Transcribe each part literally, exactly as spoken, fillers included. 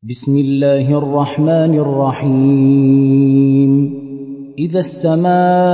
بسم الله الرحمن الرحيم إذا السماء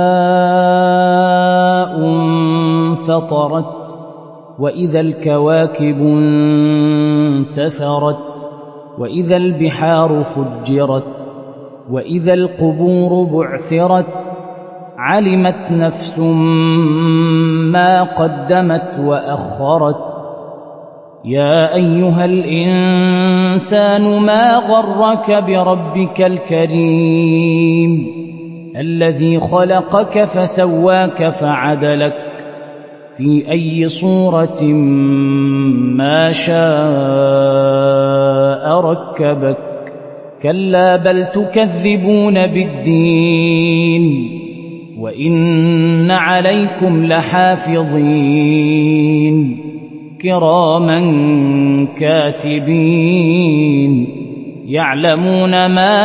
انفطرت وإذا الكواكب انتثرت وإذا البحار فجرت وإذا القبور بعثرت علمت نفس ما قدمت وأخرت يا أيها الإنسان ما غرك بربك الكريم الذي خلقك فسواك فعدلك في أي صورة ما شاء ركبك كلا بل تكذبون بالدين وإن عليكم لحافظين كراما كاتبين يعلمون ما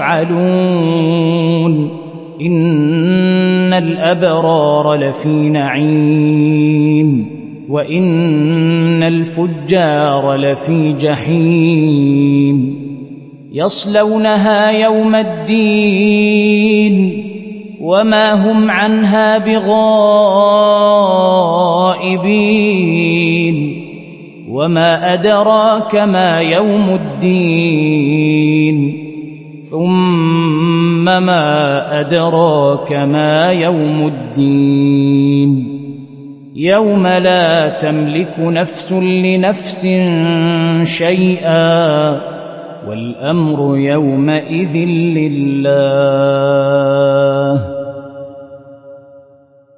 تفعلون إن الأبرار لفي نعيم وإن الفجار لفي جحيم يصلونها يوم الدين وما هم عنها بغائبين وما أدراك ما يوم الدين ثم ما أدراك ما يوم الدين يوم لا تملك نفس لنفس شيئا والأمر يومئذ لله